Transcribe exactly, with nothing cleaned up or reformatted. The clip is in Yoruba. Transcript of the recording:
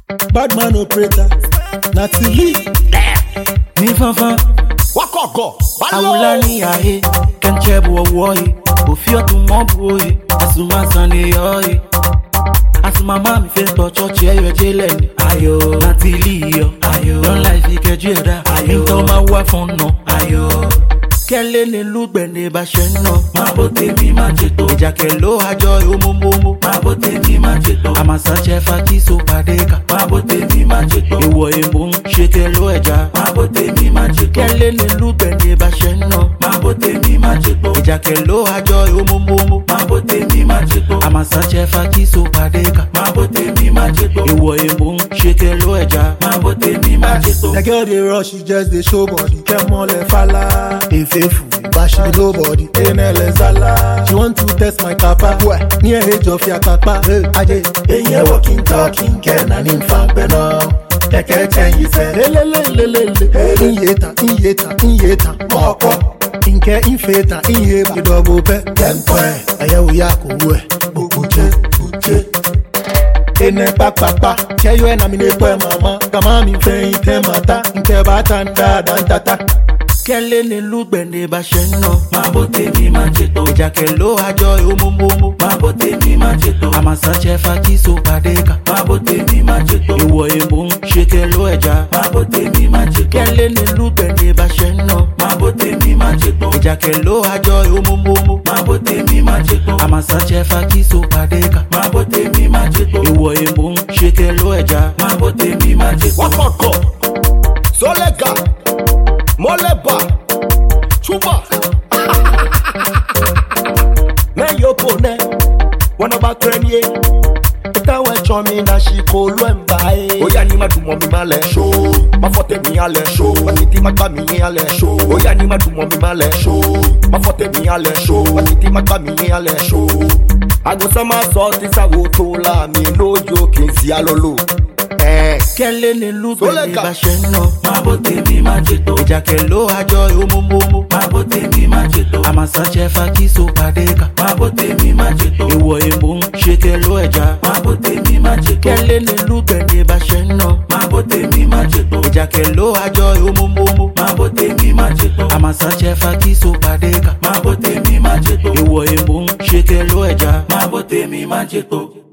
Bad man operator, Natalie. Me fanfa. Wakoko. Awulani ahe. Kenchebu awoi. Ofio tu mobuoi. Asuma sane yoi. Asuma mami fe to church ye ye jelen. Ayo. Natalie yo. Ayo. Don't like fike jeda. Ayo. Into ma wa fono. Ayo. Kele ne lugbe ne ba sheno. Mabote mi majeto. Eja kelo ajoy omomomo. Mabote mi majeto. Amasa chefa kiso padeka. Mabote mi majeto. Ewo embun shekelo eja. Mabote mi majeto. Kele ne lugbe ne ba sheno. Mabote mi majeto. Eja kelo ajoy omomomo. Mabote mi majeto. Amasa chefa kiso padeka. Mabote mi majeto. Ewo embun shekelo eja. Mabote mi majeto. The girl they rush, she just they show body. Come on, le fala. Faithful, but she be nobody. Enele zala. She want to test my kappa. Near age of your kappa. Aje, hey, yeah, walking, talking, can and in fact, no. The kitchen, you say, le le le le le. Inyeta, inyeta, inyeta. Moko. Inke, infeta, inye, you double pay. Kempe, aya uyako we. Bukuche, buche. Ene pa pa pa. Cheyo ena mine kwe mama. Kama mi fe ite mata. Nke batanda dantata. Kele ne lugbe ne ba sheno. Mabote mi majeto. Eja kelo ajoy omomomo. Mabote mi majeto. Amasa chefa kiso padeka. Mabote mi majeto. Ewo embun shekelo eja. Mabote mi majeto. Kele ne lugbe ne ba sheno. Mabote mi majeto. Eja kelo ajoy omomomo. Mabote mi majeto. Amasa chefa kiso padeka. Mabote mi majeto. Ewo embun shekelo eja. Mabote mi majeto. Wakoko. Solega. Moleba, Chuba, men yo pone, one of our crenye. Ita we chomi na she ko lwembae. Oya ni madumo mi male show, mafote mi ale show, matiti magba mi ale show. Oya ni madumo mi male show, mafote mi ale show, matiti magba mi ale show. I go sama sort is a wotola mi no joking si alolo. Kele ne lugbe ne ba sheno. Mabote mi majeto. Eja kelo ajoy omomomo. Mabote mi majeto. Amasa chefa kiso padeka. Mabote mi majeto. Ewo embun shekelo eja. Mabote mi majeto. Kele ne lugbe ne ba sheno. Mabote mi majeto. Eja kelo ajoy omomomo. Mabote mi majeto. Amasa chefa kiso padeka. Mabote mi majeto. Ewo embun shekelo eja. Mabote mi majeto.